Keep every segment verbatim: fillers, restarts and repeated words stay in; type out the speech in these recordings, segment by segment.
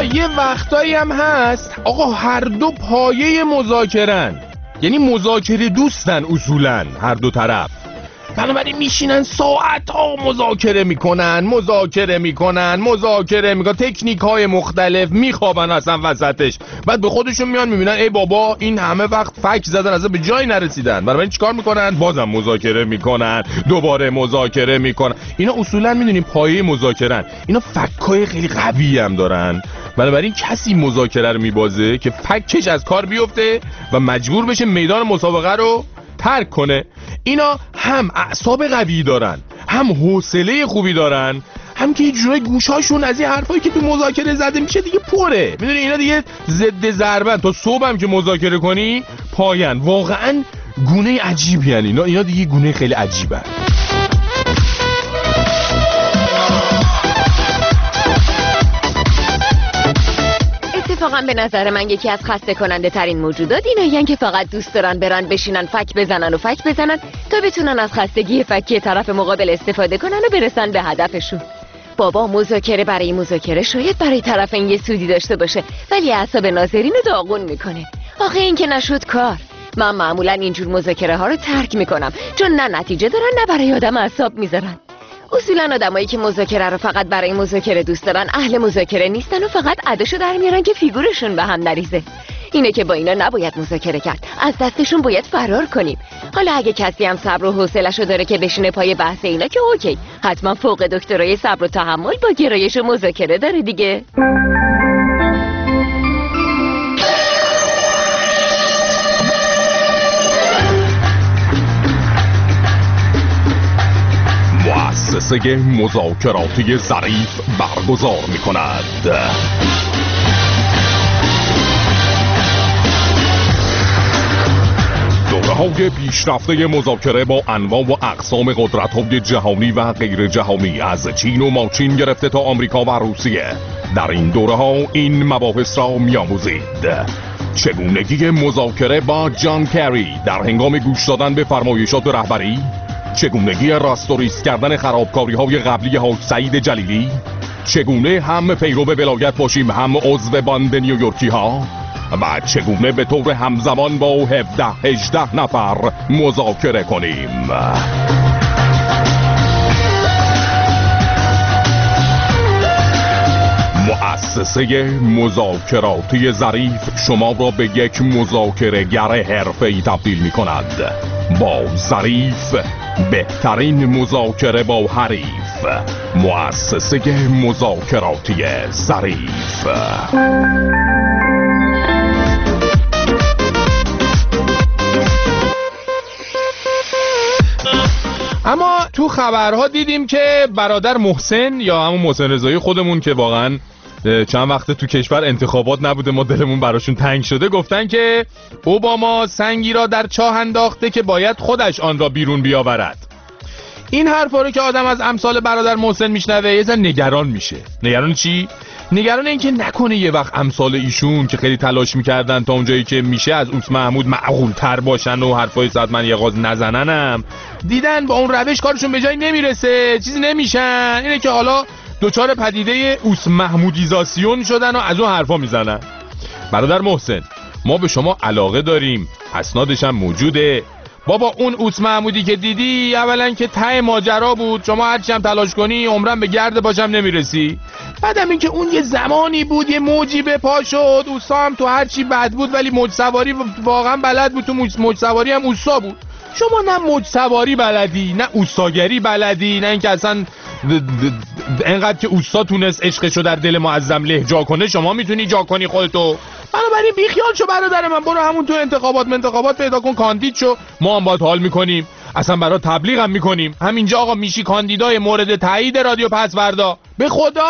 یه وقتایی هم هست آقا هر دو پایه مذاکرن، یعنی مذاکره دوستن اصولا هر دو طرف، بنابراین میشینن ساعت ها مذاکره میکنن مذاکره میکنن مذاکره میکنن تکنیک های مختلف، میخوابن اصلا وسطش، بعد به خودشون میان میبینن ای بابا این همه وقت فک زدن اصلا به جایی نرسیدن، بنابراین چیکار میکنن؟ بازم مذاکره میکنن، دوباره مذاکره میکنن. اینا اصولا میدونیم پایه مذاکرن، اینا فکای خیلی قوی هم دارن، بنابراین کسی مذاکره رو میبازه که فکش از کار بیفته و مجبور بشه میدان مسابقه رو ترک کنه. اینا هم اعصاب قوی دارن، هم حوصله خوبی دارن، هم که جوری گوشاشون از این حرفایی که تو مذاکره زده میشه دیگه پره. میدونی اینا دیگه ضد ضربن، تا صبحم که مذاکره کنی پاین. واقعا گونه عجیبی ان اینا، اینا دیگه گونه خیلی عجیبه. اتفاقا به نظر من یکی از خسته کننده ترین موجودات اینایین که فقط دوست دارن برن بشینن فک بزنن و فک بزنن تا بتونن از خستگی فکی طرف مقابل استفاده کنن و برسن به هدفشون. بابا مذاکره برای مذاکره شاید برای طرفین یه سودی داشته باشه، ولی اعصاب ناظرین رو داغون میکنه. آخه این که نشد کار. من معمولا اینجور مذاکره ها رو ترک میکنم، چون نه نتیجه دارن نه برای آدم اعصاب میذارن. اصولا آدمایی که مذاکره رو فقط برای مذاکره دوست دارن اهل مذاکره نیستن و فقط اداشو در میارن که فیگورشون به هم نریزه. اینه که با اینا نباید مذاکره کرد، از دستشون باید فرار کنیم. حالا اگه کسی هم صبر و حوصله‌شو داره که بشینه پای بحث اینا که اوکی، حتما فوق دکترای صبر و تحمل با گرایش و مذاکره داره دیگه. مؤسسه مذاکراتی ظریف برگزار می کند دوره‌های پیشرفته مذاکره با انواع و اقسام قدرت‌های جهانی و غیر جهانی، از چین و ماچین گرفته تا آمریکا و روسیه. در این دوره‌ها این مباحث را می‌آموزید: چگونگی مذاکره با جان کری در هنگام گوش دادن به فرمایشات رهبری، چگونگی راستوریس کردن خرابکاری‌های قبلی حاج سعید جلیلی، چگونه هم پیرو ولایت باشیم هم عضو باند نیویورکی ها، و چگونه به طور همزمان با هفده هجده نفر مذاکره کنیم. مؤسسه مذاکراتی ظریف شما را به یک مذاکره‌گر حرفه‌ای تبدیل می کند. با ظریف بهترین مذاکره با حریف. مؤسسه مذاکراتی ظریف. اما تو خبرها دیدیم که برادر محسن یا همون محسن رضایی خودمون که واقعا چند وقته تو کشور انتخابات نبوده ما دلمون براشون تنگ شده، گفتن که اوباما سنگی را در چاه انداخته که باید خودش آن را بیرون بیاورد. این حرفا رو که آدم از امثال برادر محسن میشنوه یه ذره نگران میشه. نگران چی؟ نگران این که نکنه یه وقت امثال ایشون که خیلی تلاش میکردن تا اونجایی که میشه از اوس محمود معقول تر باشن و حرفای صد من یغاز نزننم، دیدن با اون روش کارشون به جایی نمیرسه، چیزی نمیشن، اینه که حالا دوچار پدیده اوس محمودیزاسیون شدن و از اون حرفا میزنن. برادر محسن، ما به شما علاقه داریم، اسنادش هم موجوده. بابا اون اوس محمودی که دیدی اولا که ته ماجرا بود، شما هرچی هم تلاش کنی عمرم به گرد پاشم نمیرسی. بعدم این که اون یه زمانی بود یه موجی به پا شد، اوسا هم تو هرچی بد بود ولی موج سواری واقعا بلد بود، تو موج سواری هم اوسا بود. شما نه موج سواری بلدی نه اوساگری بلدی، نه اینکه اصلا انقدر که اوسا تونست عشقشو در دل معظم له جا کنه شما میتونی جا کنی خودتو. بنابراین بیخیال شو برادر من، برو همون تو انتخابات انتخابات پیدا کن، کاندید شو، ما هم باید حال میکنیم، اصلا برای تبلیغ هم میکنیم. همینجا آقا میشی کاندیدای مورد تایید رادیو پسوردا. به خدا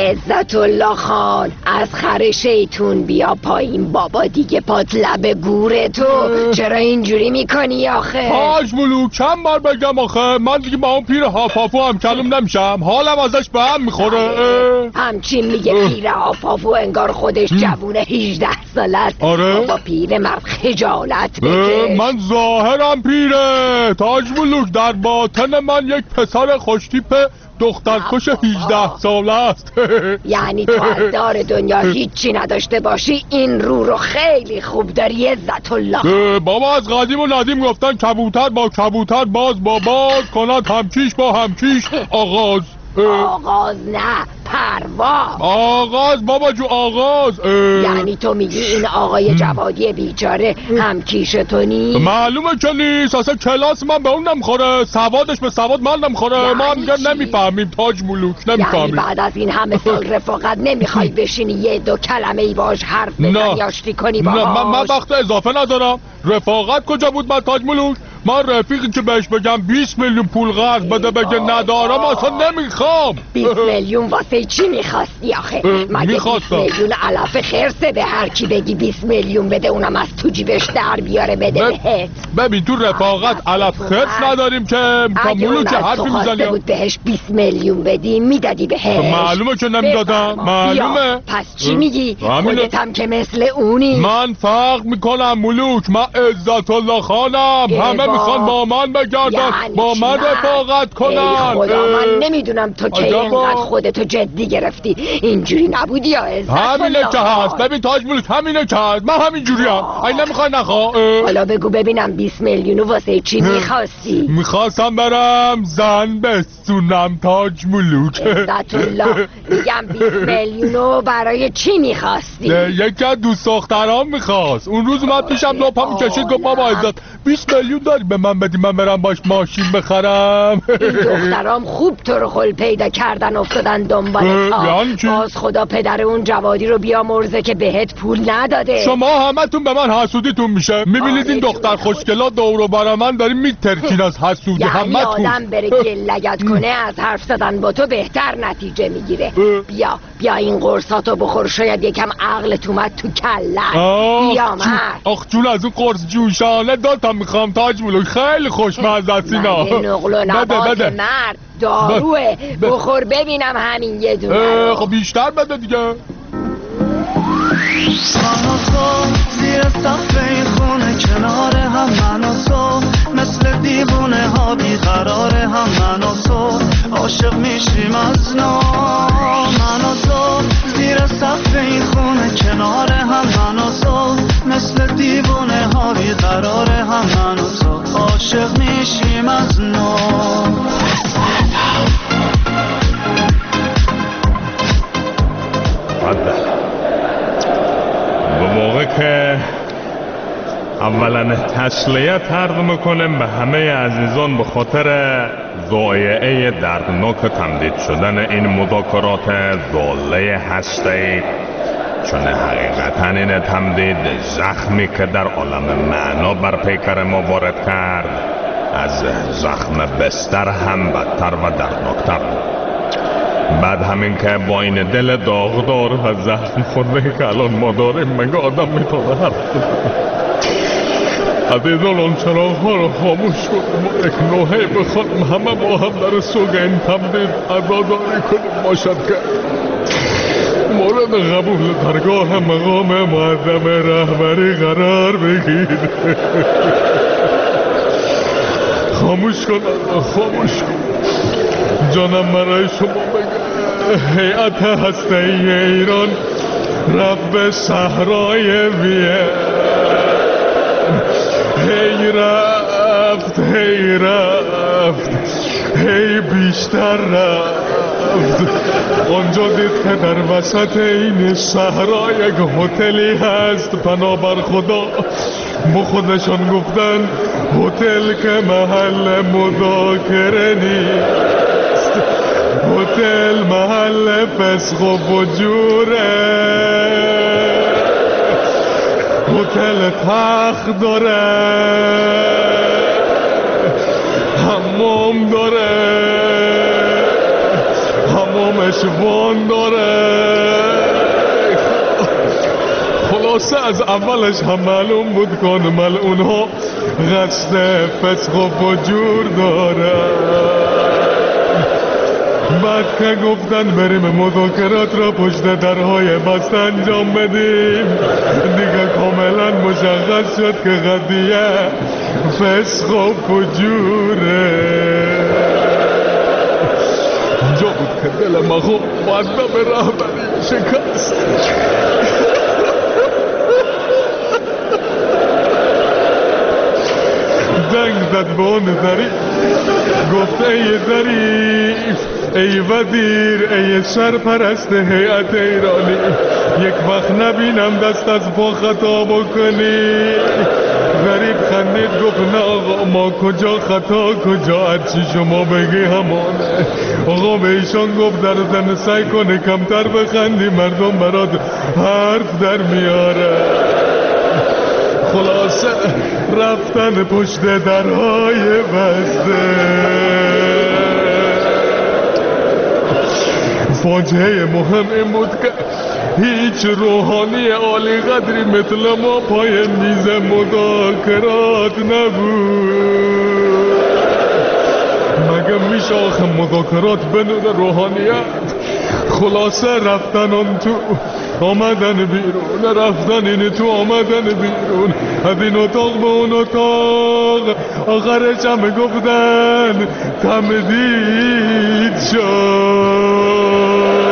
عزت الله خان از خر شیطون بیا پایین بابا دیگه، پات لب گوره تو. چرا اینجوری میکنی آخه؟ حاج ملوک چند بار بگم آخه من دیگه با اون پیر هافافو هم کلم نمیشم، حالم ازش به هم میخوره. همچین میگه پیر هافافو، انگار خودش جوون هجده ساله است. آره با پیر مرد خجالت بکش. من ظاهرم پیره تاج ملوک، در باطن من یک پسر خوشتیپ دخترکش هجده ساله است. یعنی تو از دار دنیا هیچی نداشته باشی، این رو رو خیلی خوب داری عزت الله. بابا از قدیم و ندیم گفتن کبوتر با کبوتر باز با باز کند همکیش با همکیش آغاز. آغاز نه پرواز. آغاز بابا جو آغاز. یعنی تو میگی این آقای جوادی بیچاره همکیش تو نیست؟ معلومه که نیست، اصلا کلاس من به اون نمیخوره، سوادش به سواد من نمیخوره. یعنی ما هم دیگه نمیفهمیم تاج ملوک، نمیفهمیم. یعنی بعد از این همه سال رفاقت نمیخوای بشینی یه دو کلمه ای باش حرف بزنی آشتی کنی باهاش؟ نه من, من وقت اضافه ندارم. رفاقت کجا بود من تاج ملوک؟ من رفیقی که بهش بگم بیست میلیون پول قرض بده بگه ندارم اصلا نمیخوام. بیست میلیون واسه چی میخواستی آخه؟ مگه بیست میلیون علف خرسه به هر کی بگی بیست میلیون بده اونم از تو جیبش در بیاره بده بهت؟ ببین تو رفاقت علف خرس نداریم که ملوک که حرفی میزنی. اگه اون بود بهش بیست میلیون بدی میدادی بهش؟ معلومه که نمیدادم، معلومه. پس چی میگی؟ خودت هم که مثل اونی. من فرق میکنم ملوک، من عزت الله خانم، همه میخوان با من بگردن، یعنی با من رفاقت کنن. ای خدا من نمیدونم تو که اینقدر خودتو جدی گرفتی، اینجوری نبودی یا عزت الله؟ همینه که هست. ببین تاج ملوک همینه که هست، من همینجوری هم. این نمیخوای نخواه. حالا بگو ببینم بیست میلیونو واسه چی میخواستی؟ میخواستم برم زن بستونم تاج ملوک. عزت الله میگم بیست میلیونو برای چی میخواستی؟ یکی از دوست دخترام میخواست، اون روز من پیشم لپا میکشید گفت بابا عزت بیست میلیون داری به من بدی من برم باش ماشین بخرم. این دخترام خوب تو رو خل پیدا کردن افتادن دنبالت. باز خدا پدر اون جوادی رو بیامرزه که بهت پول نداده. شما همتون به من حسودیتون میشه. میبینید این دختر خوشگلا دور و بر من داریم میترکین از حسودی همتون. یعنی آدم بره گلگت کنه از حرف زدن با تو بهتر نتیجه میگیره. بیا بیا این قرصاتو بخور، شاید یکم عقلت اومد تو کلت. بیا مرد. آخ جون از اون قرص جوشانه دوتا میخوام تاج ملوک، خیلی خوشمزه است اینا. من نقل و نبات مرد داروه، بخور ببینم همین یه دونه. خب بیشتر بده دیگه. من و تو زیر سقف این خونه کنار هم، من و تو مثل دیوونه ها بیقرار هم، من و تو عاشق میشیم از نو. من و تو زیر سقف این خونه کنار هم، من و تو مثل دیوونه ها بیقرار هم، من و تو عاشق میشیم از نو. به موقع که اولا تسلیت عرض میکنم به همه عزیزان به خاطر ضایعه دردناک تمدید شدن این مذاکرات ضاله هستی، چون حقیقتا این تمدید زخمی که در عالم معنا بر پیکر ما وارد کرد از زخم بستر هم بدتر و دردناکتر بود. بعد همین که با این دل داغدار و زخم خورده که الان ما داریم مگه آدم میتونه حرف بزنه؟ عزیزان چراغ ها رو خاموش کنیم و یک نوحه بخوایم همه با هم در سوگ این تمدید عزاداری کنیم باشد که مورد قبول درگاه مقام معظم رهبری قرار بگیر. خاموش کن خاموش کن جانم برای شما بگه. هیئت هسته ایران رفت به صحرای وین، هی رفت هی رفت هی بیشتر رفت. اونجا دید که در وسط این صحرا یک هتلی هست بنابر خدا. با خودشان گفتن هتل که محل مذاکره نیست، هتل محل فسق و فجوره. هتل تخت داره، حمام داره، حمامش وان داره، خلاصه از اولش هم معلوم بود کن ملعونها قصد فسق و فجور داره. بعد که گفتن بریم مذاکرات را پشت درهای بسته انجام بدیم دیگه کاملا مشخص شد که قضیه فسق و فجوره. اینجا بود که دل مخوب مؤدب رهبری شکست. زنگ زد به اون ظریف گفت ای ظریف ای وزیر ای سرپرست هیئت ایرانی یک وقت نبینم دست از پا خطا بکنی. ظریف خندید گفت نه آقا ما کجا خطا کجا هرچی شما بگی همانه. آقا به ایشان گفت در زن سعی کنه کمتر بخندی مردم برات حرف در میاره. خلاصه رفتن پشت درهای بسته. فاجعه مهم این بود که هیچ روحانی عالی قدری مثل ما پای میز مذاکرات نبود. مگه میشه آخه مذاکرات بدون روحانیت؟ خلاصه رفتن اون تو آمدن بیرون رفتن این تو آمدن بیرون از این اتاق به اون اتاق آخرش هم گفتن تمدید شد.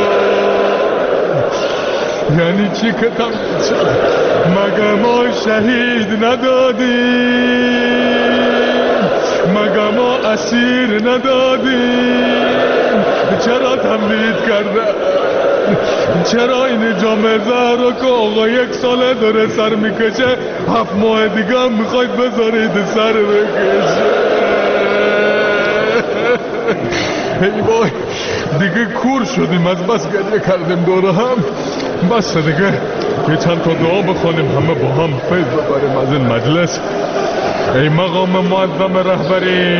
یعنی چی که تمدید شد؟ مگه ما شهید ندادیم؟ مگه ما اسیر ندادیم؟ چرا تمدید کرده؟ چرا این جامعه رو که آقا یک ساله داره سر میکشه هفت ماه دیگه هم میخواید بذارید سر بکشه؟ ای وای دیگه کور شدیم از بس گریه کردیم دوره هم. بس دیگه یه چند تا دعا بخونیم همه با هم فیض ببریم از این مجلس. ای مقام معظم رهبری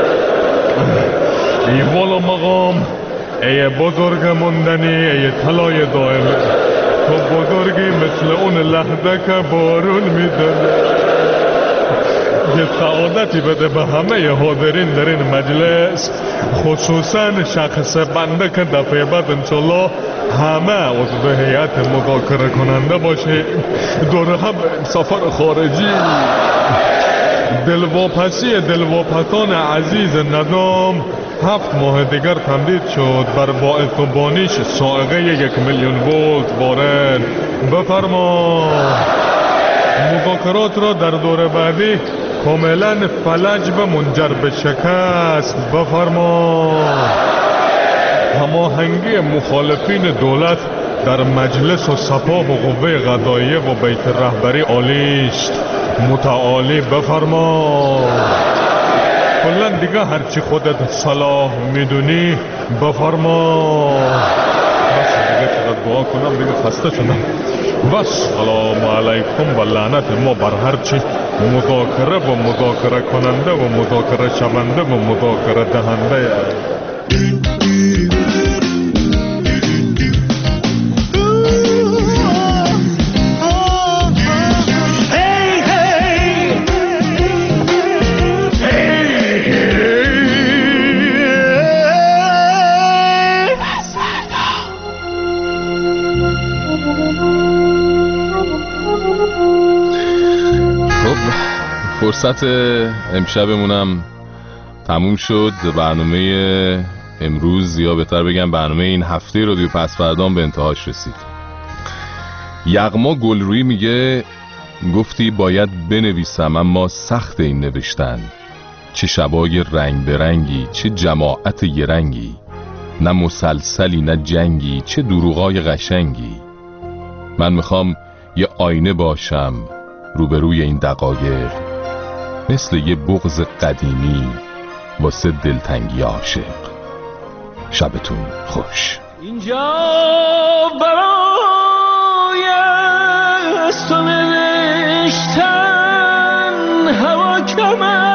ای والا مقام ای بزرگ مندنی ای طلای دائمه تو بزرگی مثل اون لحظه که بارون میزنه. یه سعادتی بده به همه حاضرین در این مجلس خصوصا شخص بنده که دفعه بعد انشالله همه عضو هیئت مذاکره کننده باشه دور هم سفر خارجی. دلواپسی دلواپسان عزیز نظام هفت ماه دیگر تمدید شد بر باعث و بانیش سائقه یک میلیون ولت وارد بفرما. مذاکرات را در دور بعدی کاملا فلج و منجر به شکست بفرما. هماهنگی مخالفین دولت در مجلس و سپاه و قوه قضاییه و بیت رهبری عالیست متعالی بفرما. کلا دیگه هرچی خودت صلاح میدونی بفرما. بس دیگه چقدر دعا کنم دیگه خسته شدم. و سلام علیکم و لعنت ما بر هرچی مذاکره و مذاکره کننده و مذاکره شونده و مذاکره دهنده. فرصت امشبمونم تموم شد. برنامه امروز یا بهتر بگم برنامه این هفته رادیو پس فردان به انتهاش رسید. یغما گلرویی میگه گفتی باید بنویسم اما سخت این نوشتن. چه شبای رنگ برنگی چه جماعت یرنگی نه مسلسلی نه جنگی چه دروغای قشنگی. من میخوام یه آینه باشم روبروی این دقایق مثل یه بغض قدیمی واسه دلتنگی عاشق. شبتون خوش. اینجا برای از تو نوشتن هوا کمه